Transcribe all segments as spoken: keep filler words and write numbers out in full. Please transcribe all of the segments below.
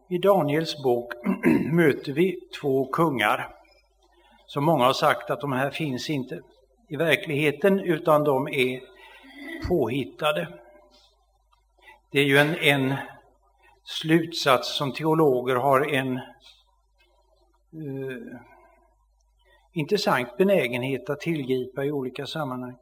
I Daniels bok möter vi två kungar. Så många har sagt att de här finns inte i verkligheten utan de är påhittade. Det är ju en, en slutsats som teologer har en uh, intressant benägenhet att tillgripa i olika sammanhang.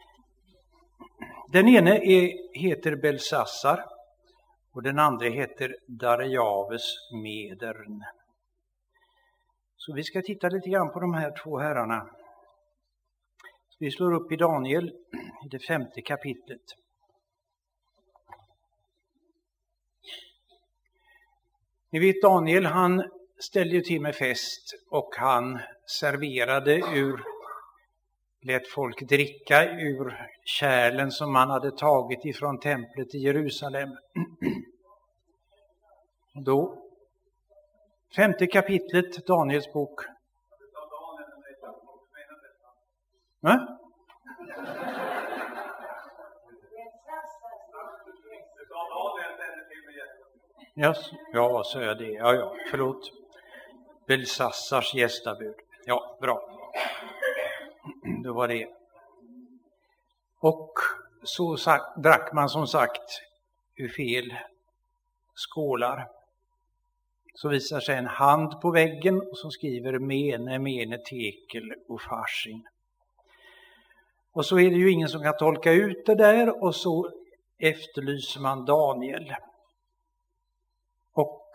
Den ene är, heter Belsassar och den andra heter Darjaves Medern. Så vi ska titta lite grann på de här två herrarna. Vi slår upp i Daniel i det femte kapitlet. Ni vet Daniel, han ställde ju till med fest och han serverade ur, lät folk dricka ur kärlen som man hade tagit ifrån templet i Jerusalem. Då, femte kapitlet, Daniels bok. Va? Ja, ja, så är det. Ja, ja, förlåt. Belsassars gästabud. Ja, bra. Det var det. Och så sagt, drack man som sagt ur fel skålar. Så visar sig en hand på väggen och som skriver mene, mene, tekel och farsin. Och så är det ju ingen som kan tolka ut det där och så efterlyser man Daniel. Och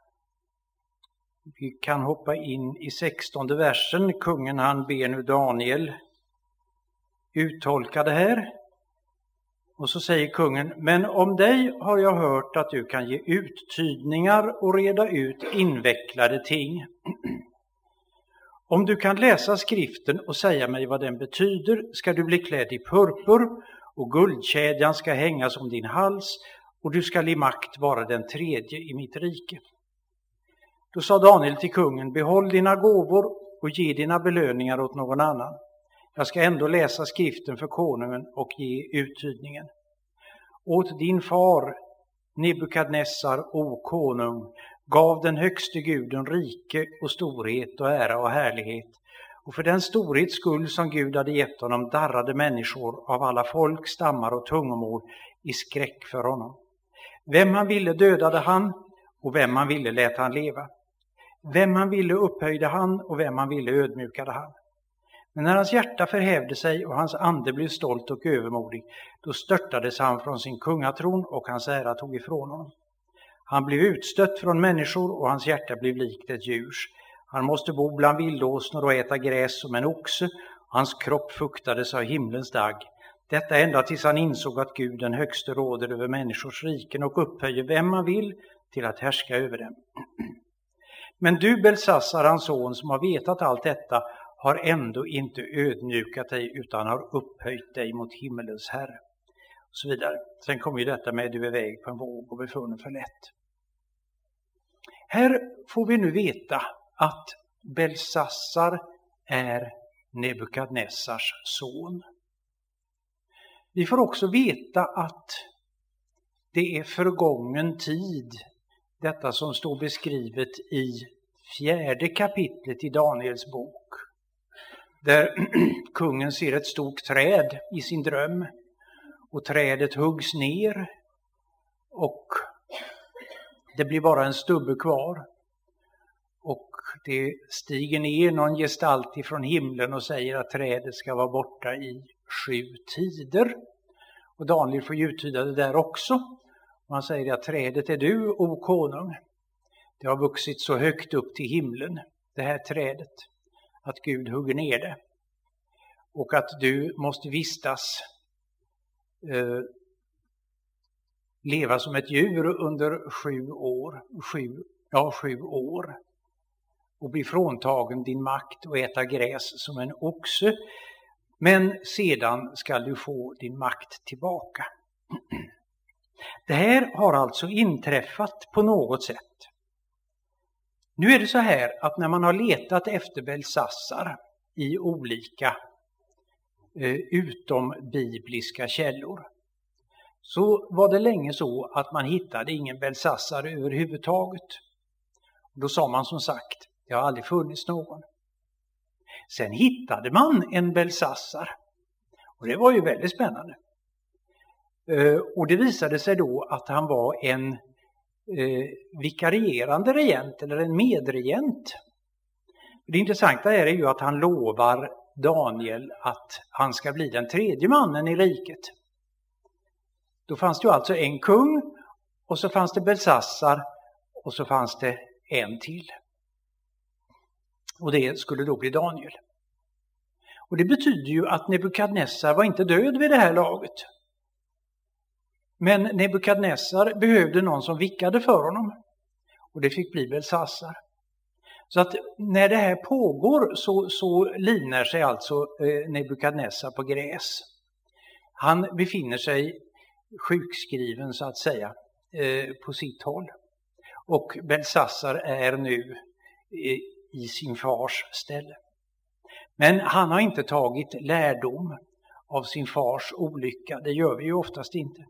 vi kan hoppa in i sextonde versen. Kungen han ber nu Daniel uttolka det här. Och så säger kungen, men om dig har jag hört att du kan ge uttydningar och reda ut invecklade ting. Om du kan läsa skriften och säga mig vad den betyder ska du bli klädd i purpur och guldkedjan ska hängas om din hals och du ska i makt vara den tredje i mitt rike. Då sa Daniel till kungen, behåll dina gåvor och ge dina belöningar åt någon annan. Jag ska ändå läsa skriften för konungen och ge uttydningen. Åt din far, Nebukadnessar, o konung, gav den högste guden rike och storhet och ära och härlighet. Och för den storhets skull som Gud hade gett honom darrade människor av alla folk, stammar och tungomål i skräck för honom. Vem han ville dödade han och vem han ville lät han leva. Vem han ville upphöjde han och vem han ville ödmjukade han. Men när hans hjärta förhävde sig och hans ande blev stolt och övermodig, då störtades han från sin kungatron och hans ära tog ifrån honom. Han blev utstött från människor och hans hjärta blev likt ett djurs. Han måste bo bland vildåsnor och äta gräs som en oxe. Hans kropp fuktades av himlens dag. Detta ända tills han insåg att Gud den högste råder över människors riken och upphöjer vem man vill till att härska över dem. Men du Belsassar, hans son, som har vetat allt detta, har ändå inte ödmjukat dig utan har upphöjt dig mot himmelens Herre. Och så vidare. Sen kommer ju detta med du är väg på en våg och befunnen för lätt. Här får vi nu veta att Belsassar är Nebukadnessars son. Vi får också veta att det är förgången tid, detta som står beskrivet i fjärde kapitlet i Daniels bok. Där kungen ser ett stort träd i sin dröm och trädet huggs ner och det blir bara en stubbe kvar. Och det stiger ner någon gestalt ifrån himlen och säger att trädet ska vara borta i sju tider. Och Daniel får uttyda det där också. Man säger att trädet är du, o konung. Det har vuxit så högt upp till himlen, det här trädet, att Gud hugger ner det. Och att du måste vistas, eh, leva som ett djur under sju år, sju, ja, sju år. Och bli fråntagen din makt och äta gräs som en oxe. Men sedan ska du få din makt tillbaka. Det här har alltså inträffat på något sätt. Nu är det så här att när man har letat efter Belsassar i olika eh, utom bibliska källor så var det länge så att man hittade ingen Belsassar överhuvudtaget. Då sa man som sagt, det har aldrig funnits någon. Sen hittade man en Belsassar. Och det var ju väldigt spännande. Och det visade sig då att han var en eh, vikarierande regent eller en medregent. Det intressanta här är ju att han lovar Daniel att han ska bli den tredje mannen i riket. Då fanns det ju alltså en kung och så fanns det Belsassar och så fanns det en till. Och det skulle då bli Daniel. Och det betyder ju att Nebukadnessar var inte död vid det här laget. Men Nebukadnessar behövde någon som vickade för honom. Och det fick bli Belsassar. Så att när det här pågår så, så linar sig alltså eh, Nebukadnessar på gräs. Han befinner sig sjukskriven så att säga eh, på sitt håll. Och Belsassar är nu eh, i sin fars ställe. Men han har inte tagit lärdom av sin fars olycka. Det gör vi ju oftast inte.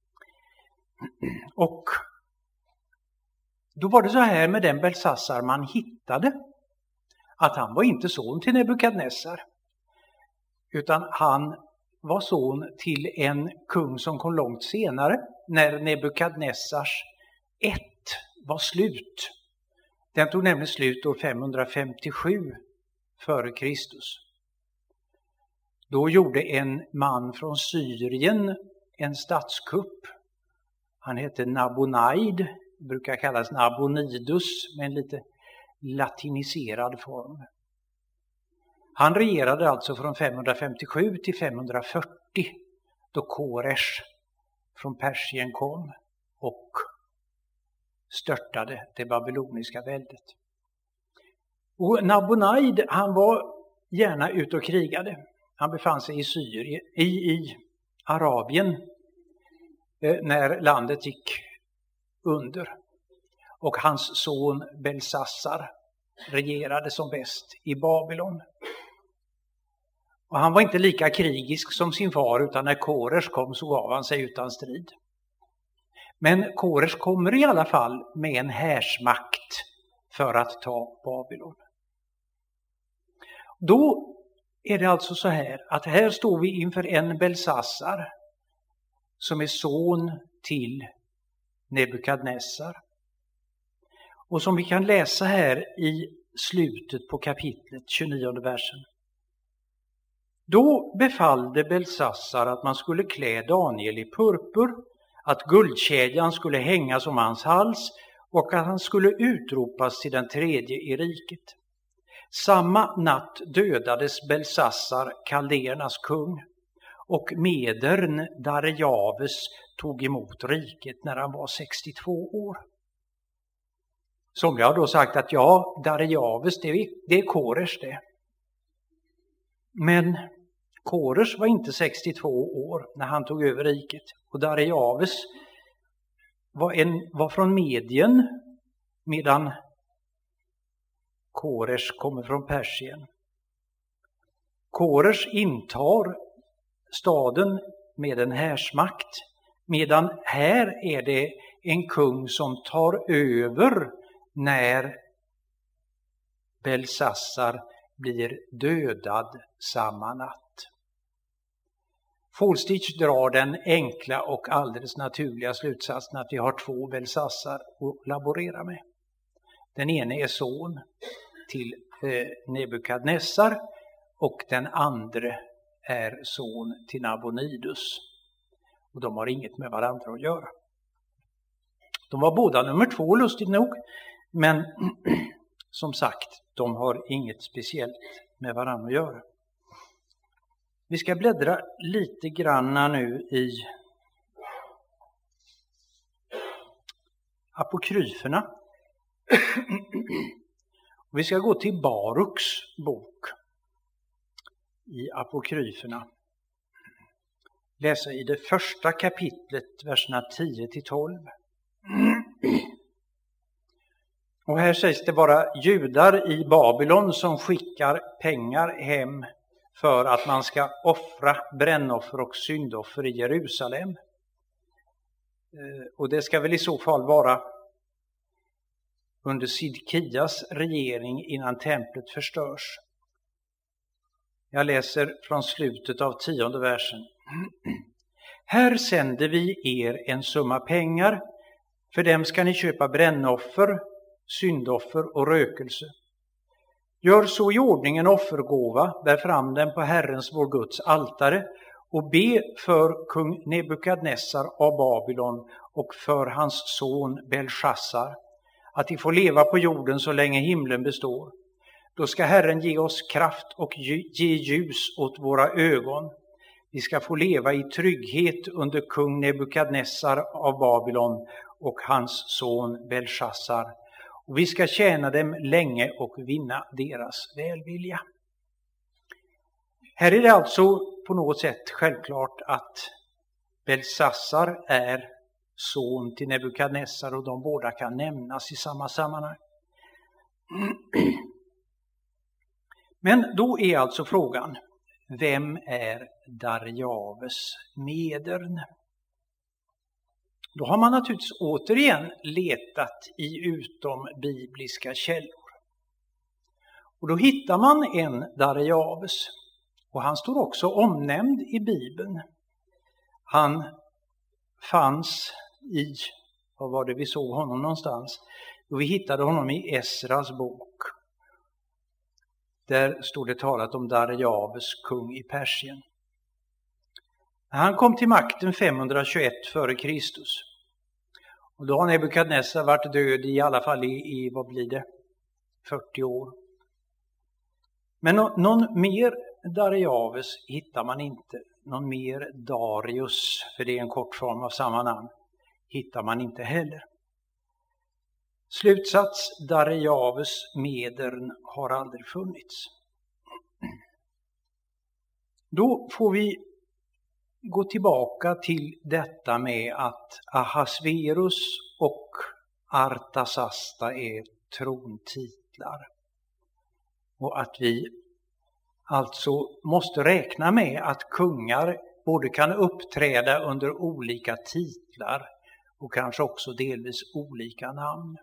Och då var det så här med den Belsassar man hittade. Att han var inte son till Nebukadnessar. Utan han var son till en kung som kom långt senare. När Nebukadnessars ett var slut. Den tog nämligen slut år femhundrafemtiosju före Kristus. Då gjorde en man från Syrien en statskupp. Han hette Nabonid, brukar kallas Nabonidus med en lite latiniserad form. Han regerade alltså från femhundrafemtiosju till femhundrafyrtio då Koresh från Persien kom och störtade det babyloniska väldet. Och Nabonid, han var gärna ute och krigade. Han befann sig i Syrien, i, i Arabien eh, när landet gick under. Och hans son Belsassar regerade som bäst i Babylon. Och han var inte lika krigisk som sin far, utan när Koresh kom så gav han sig utan strid. Men Koresh kommer i alla fall med en härsmakt för att ta Babylon. Då är det alltså så här att här står vi inför en Belsassar som är son till Nebukadnessar. Och som vi kan läsa här i slutet på kapitlet, tjugonionde versen. Då befallde Belsassar att man skulle klä Daniel i purpur, att guldkedjan skulle hängas om hans hals och att han skulle utropas till den tredje i riket. Samma natt dödades Belsassar, kaldernas kung, och medern Darejaves tog emot riket när han var sextiotvå år. Somliga har då sagt att ja, Darejaves, det är, det är Koresh det. Men Koresh var inte sextiotvå år när han tog över riket. Och Darejaves var, en, var från Medien, medan Koresh kommer från Persien. Koresh intar staden med en härsmakt, medan här är det en kung som tar över när Belsassar blir dödad samma natt. Folstich drar den enkla och alldeles naturliga slutsatsen att vi har två Belsassar att laborera med. Den ene är son till eh, Nebukadnessar och den andra är son till Nabonidus. Och de har inget med varandra att göra. De var båda nummer två, lustigt nog, men som sagt, de har inget speciellt med varandra att göra. Vi ska bläddra lite granna nu i apokryferna. Vi ska gå till Baruks bok i apokryferna. Läsa i det första kapitlet, verserna tio till tolv. Och här sägs det vara judar i Babylon som skickar pengar hem för att man ska offra brännoffer och syndoffer i Jerusalem. Och det ska väl i så fall vara under Sidkias regering innan templet förstörs. Jag läser från slutet av tionde versen. Här sänder vi er en summa pengar, för dem ska ni köpa brännoffer, syndoffer och rökelse. Gör så i ordning en offergåva, bär fram den på Herrens vår Guds altare och be för kung Nebukadnessar av Babylon och för hans son Belshazzar, att de får leva på jorden så länge himlen består. Då ska Herren ge oss kraft och ge ljus åt våra ögon. Vi ska få leva i trygghet under kung Nebukadnessar av Babylon och hans son Belshazzar. Och vi ska tjäna dem länge och vinna deras välvilja. Här är det alltså på något sätt självklart att Belshazzar är son till Nebukadnessar och de båda kan nämnas i samma sammanhang. Men då är alltså frågan, vem är Darjaves medern? Då har man naturligtvis återigen letat i utombibliska källor. Och då hittar man en Darjaves. Och han står också omnämnd i Bibeln. Han fanns i, vad var det vi såg honom någonstans? Och vi hittade honom i Esras bok. Där stod det talat om Darjaves, kung i Persien. Han kom till makten femhundratjugoett före Kristus. Och då har Nebukadnessar varit död i alla fall i, i vad blir det, fyrtio år. Men no, någon mer Darjaves hittar man inte. Någon mer Darius, för det är en kort form av samma namn, hittar man inte heller. Slutsats, Darjaves medern har aldrig funnits. Då får vi gå tillbaka till detta med att Ahasverus och Artasasta är trontitlar. Och att vi alltså måste räkna med att kungar både kan uppträda under olika titlar och kanske också delvis olika namn.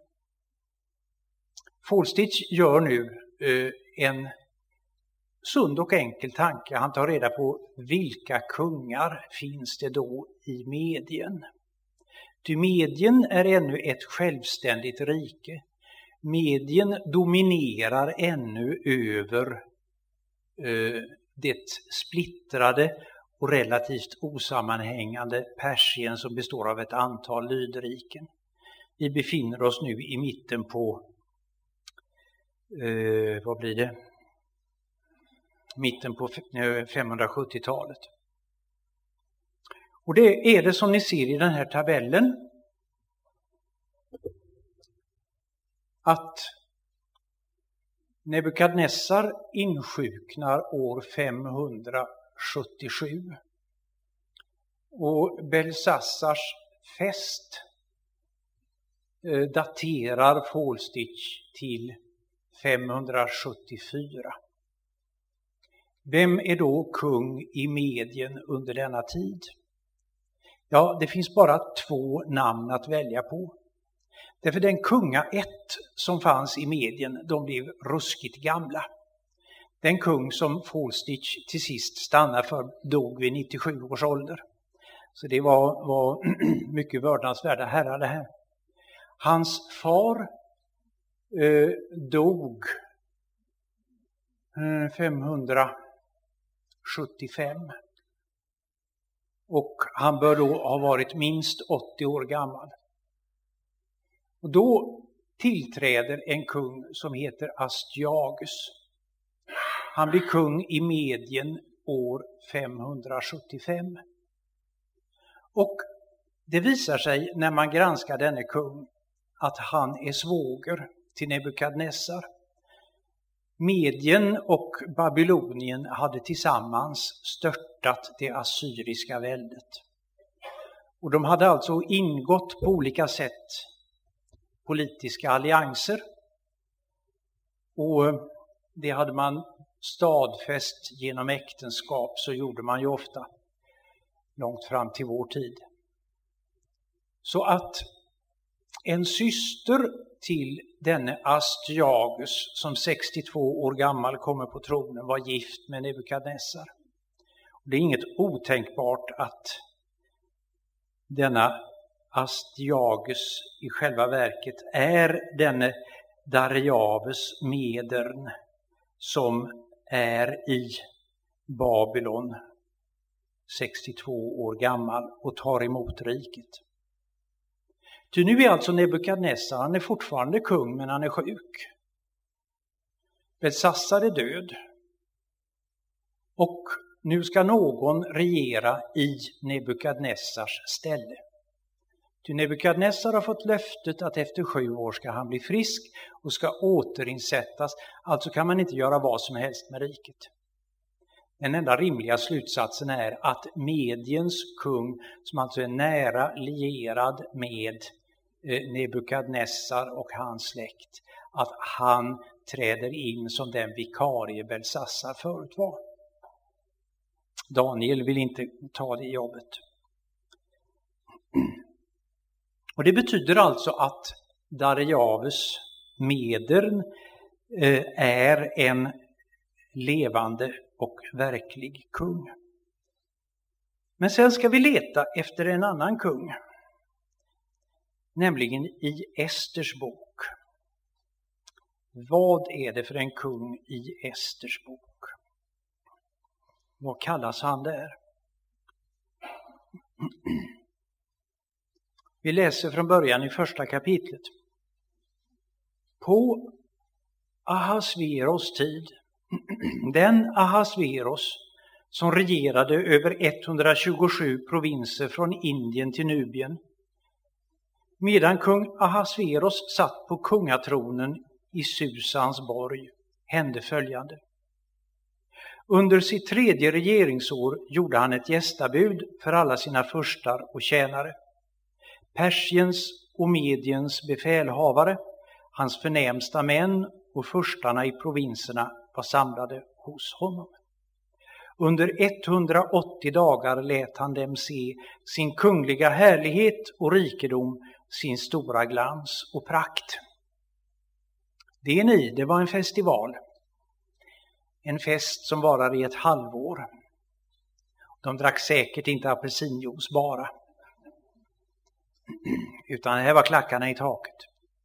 Faulstich gör nu eh, en sund och enkel tanke. Han tar reda på vilka kungar finns det då i Medien. Ty Medien är ännu ett självständigt rike. Medien dominerar ännu över eh, det splittrade och relativt osammanhängande Persien som består av ett antal lydriken. Vi befinner oss nu i mitten på eh, vad blir det? Mitten på femhundrasjuttiotalet. Och det är det som ni ser i den här tabellen. Att Nebukadnessar insjuknar år femhundrasjuttiosju. Och Belshazzars fest daterar Faulstich till femhundrasjuttiofyra. Vem är då kung i Medien under denna tid? Ja, det finns bara två namn att välja på. Därför den kungaätt som fanns i Medien, de blev ruskigt gamla. Den kung som Faulstich till sist stannade för dog vid nittiosju års ålder. Så det var, var mycket vördnadsvärda herrar det här. Hans far eh, dog eh, femhundrasjuttiofem. Och han bör då ha varit minst åttio år gammal. Och då tillträder en kung som heter Astyages. Han blir kung i Medien år femhundrasjuttiofem. Och det visar sig när man granskar denne kung att han är svåger till Nebukadnessar. Medien och Babylonien hade tillsammans störtat det assyriska väldet. Och de hade alltså ingått på olika sätt politiska allianser. Och det hade man stadfäst genom äktenskap, så gjorde man ju ofta långt fram till vår tid. Så att en syster till denne Astyages som sextiotvå år gammal kommer på tronen, var gift med Nebukadnessar. Det är inget otänkbart att denna Astyages i själva verket är denne Darjaves medern som är i Babylon sextiotvå år gammal och tar emot riket. Ty nu är alltså Nebukadnessar, han är fortfarande kung men han är sjuk. Belsassar är död. Och nu ska någon regera i Nebukadnessars ställe. Ty Nebukadnessar har fått löftet att efter sju år ska han bli frisk och ska återinsättas. Alltså kan man inte göra vad som helst med riket. Den enda rimliga slutsatsen är att Mediens kung, som alltså är nära lierad med Nebukadnessar och hans släkt, att han träder in som den vikarie Belsassar förut var. Daniel vill inte ta det jobbet. Och det betyder alltså att Darjaves medern är en levande och verklig kung. Men sen ska vi leta efter en annan kung. Nämligen i Esters bok. Vad är det för en kung i Esters bok? Vad kallas han där? Vi läser från början i första kapitlet. På Ahasveros tid, den Ahasveros som regerade över etthundratjugosju provinser från Indien till Nubien, medan kung Ahasveros satt på kungatronen i Susans borg, hände följande. Under sitt tredje regeringsår gjorde han ett gästabud för alla sina furstar och tjänare. Persiens och Mediens befälhavare, hans förnämsta män och furstarna i provinserna var samlade hos honom. Under etthundraåttio dagar lät han dem se sin kungliga härlighet och rikedom, sin stora glans och prakt. Det ni, det var en festival. En fest som varar i ett halvår. De drack säkert inte apelsinjuice bara. Utan det här var klackarna i taket.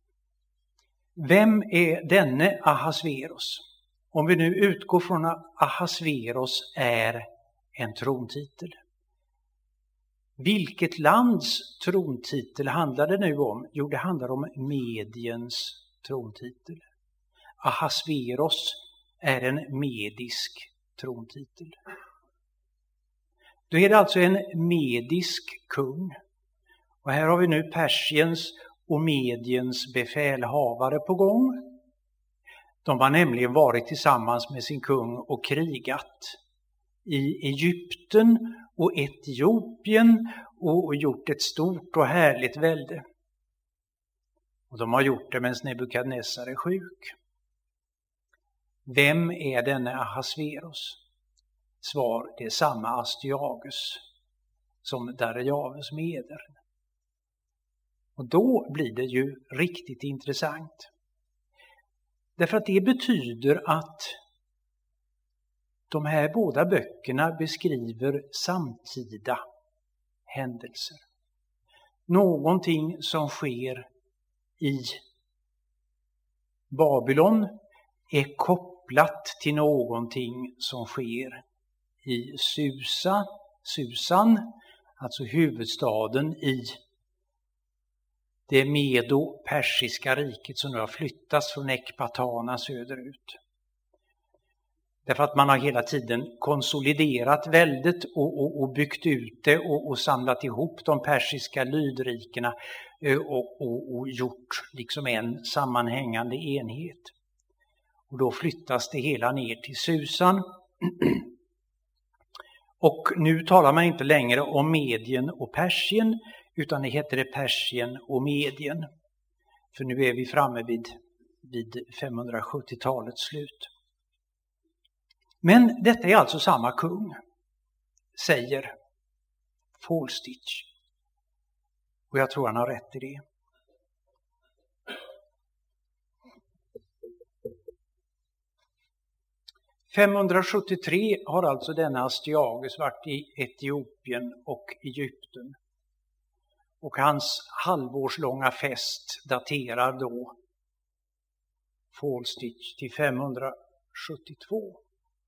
Vem är denne Ahasveros? Om vi nu utgår från att Ahasveros är en trontitel. Vilket lands trontitel handlar det nu om? Jo, det handlar om Mediens trontitel. Ahasveros är en medisk trontitel. Då är det alltså en medisk kung. Och här har vi nu Persiens och Mediens befälhavare på gång. De har nämligen varit tillsammans med sin kung och krigat i Egypten och Etiopien och gjort ett stort och härligt välde. Och de har gjort det medan Nebukadnessar är sjuk. Vem är denne Ahasveros? Svar, det är samma Astyages som Darjaves meder. Och då blir det ju riktigt intressant. Därför att det betyder att de här båda böckerna beskriver samtida händelser. Någonting som sker i Babylon är kopplat till någonting som sker i Susa, Susan, alltså huvudstaden i det medo-persiska riket som nu har flyttats från Ekbatana söderut. Därför att man har hela tiden konsoliderat väldet och, och, och byggt ut det och, och samlat ihop de persiska lydrikena och, och, och gjort liksom en sammanhängande enhet. Och då flyttas det hela ner till Susan. Och nu talar man inte längre om Medien och Persien, utan det heter det Persien och Medien. För nu är vi framme vid, vid femhundrasjuttiotalets slut. Men detta är alltså samma kung, säger Falstich. Och jag tror han har rätt i det. femhundrasjuttiotre har alltså denna Astyages varit i Etiopien och Egypten. Och hans halvårslånga fest daterar då Falstich till femhundrasjuttiotvå.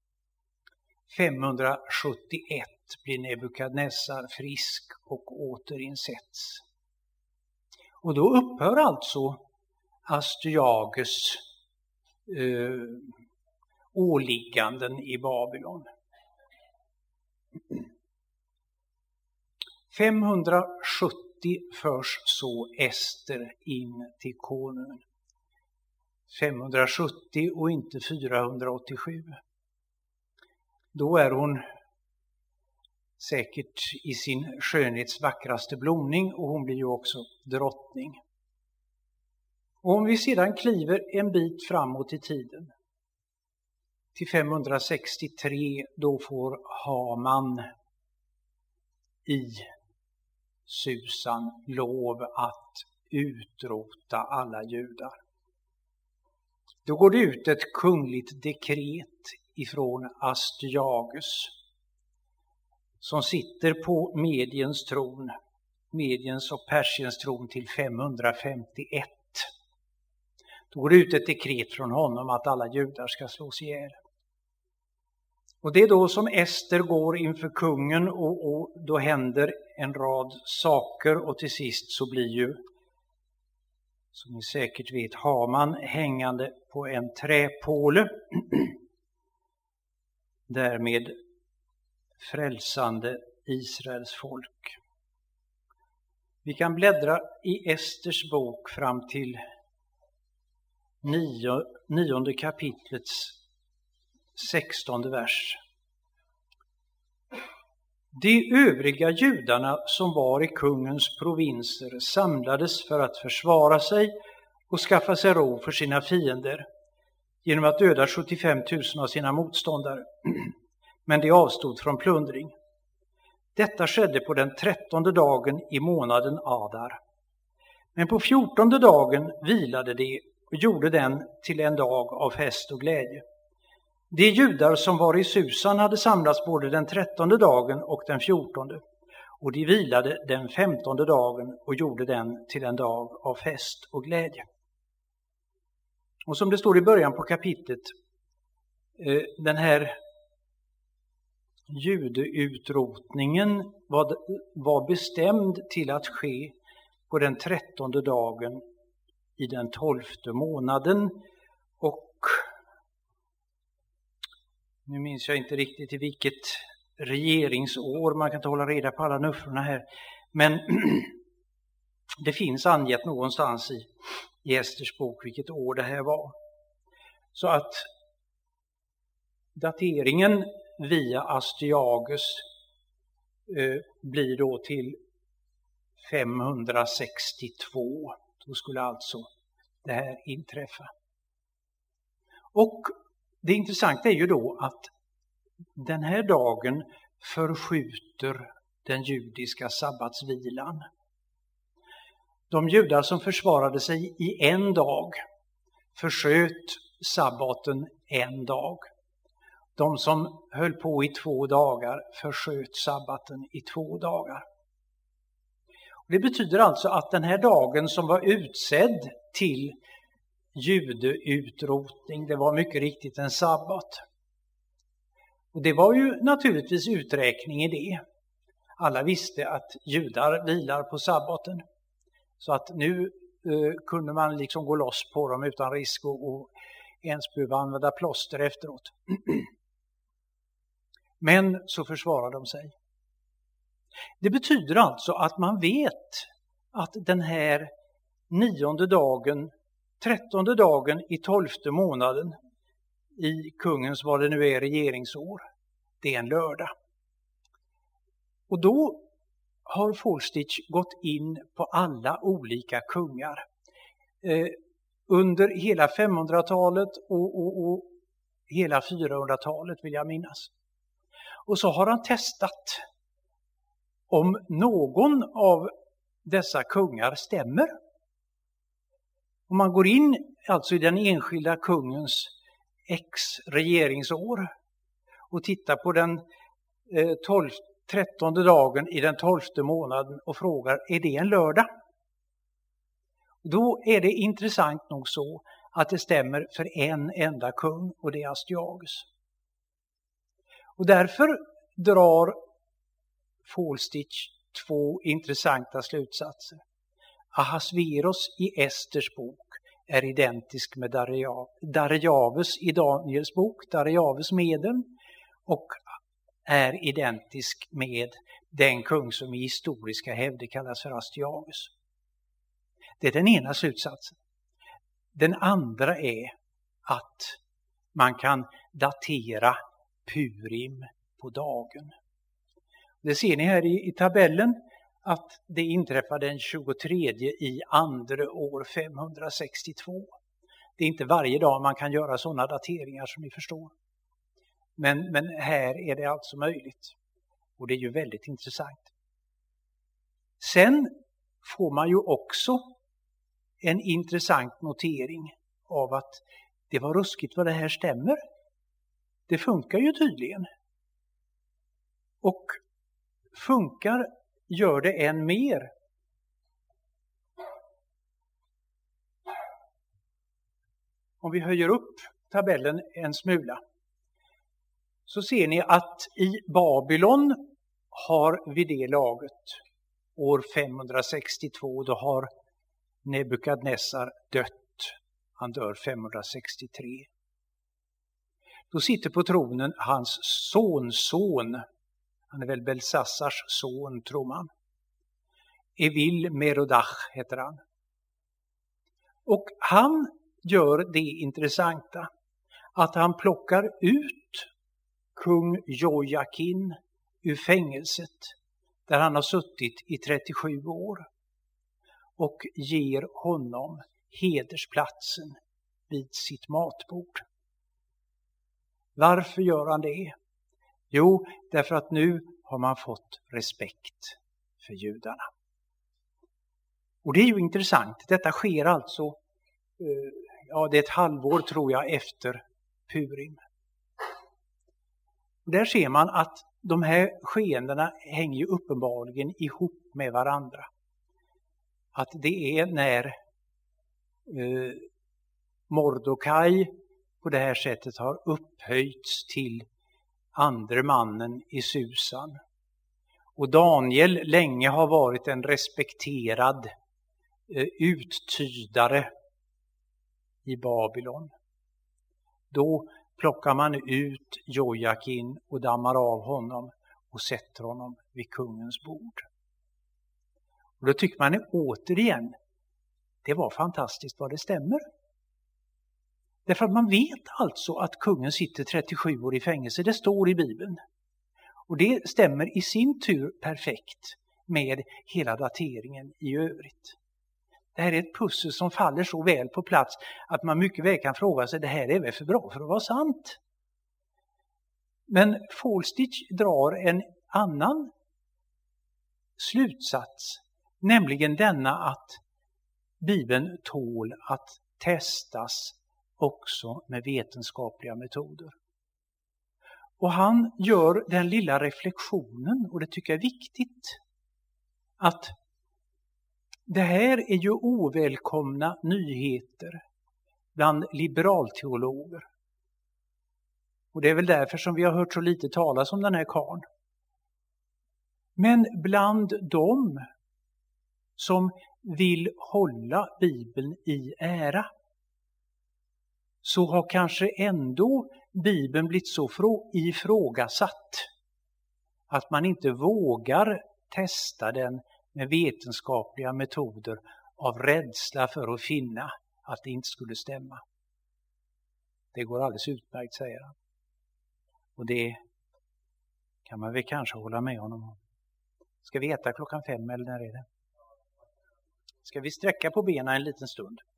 femhundrasjuttioett blir Nebukadnessar frisk och återinsätts. Och då upphör alltså Astyages eh, åligganden i Babylon. femhundrasjuttio förs så Ester in till konungen. femhundrasjuttio och inte fyrahundraåttiosju. Då är hon säkert i sin skönhets vackraste blomning och hon blir ju också drottning. Och om vi sedan kliver en bit framåt i tiden till femhundrasextiotre, då får Haman i Susan lov att utrota alla judar. Då går det ut ett kungligt dekret ifrån Astyages som sitter på Mediens tron, Mediens och Persiens tron till femhundrafemtioett. Då går det ut ett dekret från honom att alla judar ska slås ihjäl. Och det är då som Ester går inför kungen och, och då händer en rad saker och till sist så blir ju, som ni säkert vet, Haman hängande på en träpåle. Därmed frälsande Israels folk. Vi kan bläddra i Esters bok fram till nio, nionde kapitlets sextonde vers. De övriga judarna som var i kungens provinser samlades för att försvara sig och skaffa sig ro för sina fiender genom att döda sjuttiofem tusen av sina motståndare. Men de avstod från plundring. Detta skedde på den trettonde dagen i månaden Adar. Men på fjortonde dagen vilade de och gjorde den till en dag av fest och glädje. De judar som var i Susan hade samlats både den trettonde dagen och den fjortonde, och de vilade den femtonde dagen och gjorde den till en dag av fest och glädje. Och som det står i början på kapitlet, den här judeutrotningen var, var bestämd till att ske på den trettonde dagen i den tolfte månaden, och nu minns jag inte riktigt i vilket regeringsår, man kan inte hålla reda på alla nuffrorna här, men det finns angett någonstans i, i Esters bok vilket år det här var. Så att dateringen via Astyages eh, blir då till femhundrasextiotvå. Då skulle alltså det här inträffa. Och det intressanta är ju då att den här dagen förskjuter den judiska sabbatsvilan. De judar som försvarade sig i en dag försköt sabbaten en dag. De som höll på i två dagar försköt sabbaten i två dagar. Det betyder alltså att den här dagen som var utsedd till judeutrotning, det var mycket riktigt en sabbat. Och det var ju naturligtvis uträkning i det. Alla visste att judar vilar på sabbaten. Så att nu eh, kunde man liksom gå loss på dem utan risk och, och ens behöva använda plåster efteråt. Men så försvarar de sig. Det betyder alltså att man vet att den här nionde dagen, trettonde dagen i tolfte månaden i kungens, vad det nu är, regeringsår, det är en lördag. Och då har Falstich gått in på alla olika kungar. Eh, under hela femhundratalet och, och, och hela fyrahundratalet vill jag minnas. Och så har han testat om någon av dessa kungar stämmer. Om man går in alltså i den enskilda kungens ex-regeringsår och tittar på den eh, tolv, trettonde dagen i den tolfte månaden och frågar, är det en lördag? Då är det intressant nog så att det stämmer för en enda kung, och det är Astyages. Och därför drar Falstich två intressanta slutsatser. Ahasveros i Esters bok är identisk med Darjaves i Daniels bok, Darjaves medel, och är identisk med den kung som i historiska hävder kallas för Astyages. Det är den ena slutsatsen. Den andra är att man kan datera Purim på dagen. Det ser ni här i, i tabellen att det inträffade den tjugotredje i andra år femhundrasextiotvå. Det är inte varje dag man kan göra sådana dateringar som ni förstår. Men, men här är det alltså möjligt. Och det är ju väldigt intressant. Sen får man ju också en intressant notering av att det var ruskigt vad det här stämmer. Det funkar ju tydligen. Och funkar gör det än mer. Om vi höjer upp tabellen en smula så ser ni att i Babylon har vid det laget år femhundrasextiotvå, då har Nebukadnessar dött. Han dör femhundrasextiotre. Då sitter på tronen hans sonson. Han är väl Belsassars son, tror man. Evil Merodach heter han. Och han gör det intressanta att han plockar ut kung Jojakin ur fängelset där han har suttit i trettiosju år och ger honom hedersplatsen vid sitt matbord. Varför gör han det? Jo, därför att nu har man fått respekt för judarna. Och det är ju intressant. Detta sker alltså, ja, det är ett halvår tror jag efter Purim. Och där ser man att de här skeendena hänger ju uppenbarligen ihop med varandra. Att det är när eh, Mordokaj på det här sättet har upphöjts till andre mannen i Susan. Och Daniel länge har varit en respekterad eh, uttydare i Babylon. Då plockar man ut Jojakin och dammar av honom och sätter honom vid kungens bord. Och då tycker man återigen, det var fantastiskt vad det stämmer. Därför att man vet alltså att kungen sitter trettiosju år i fängelse. Det står i Bibeln. Och det stämmer i sin tur perfekt med hela dateringen i övrigt. Det här är ett pussel som faller så väl på plats att man mycket väl kan fråga sig, det här är väl för bra för att vara sant. Men Falstich drar en annan slutsats, nämligen denna att Bibeln tål att testas också med vetenskapliga metoder. Och han gör den lilla reflektionen, och det tycker jag är viktigt, att det här är ju ovälkomna nyheter bland liberalteologer. Och det är väl därför som vi har hört så lite talas om den här karln. Men bland dem som vill hålla Bibeln i ära, så har kanske ändå Bibeln blivit så ifrågasatt att man inte vågar testa den med vetenskapliga metoder av rädsla för att finna att det inte skulle stämma. Det går alldeles utmärkt, säger han. Och det kan man väl kanske hålla med honom om. Ska vi äta klockan fem eller när är det? Ska vi sträcka på benen en liten stund?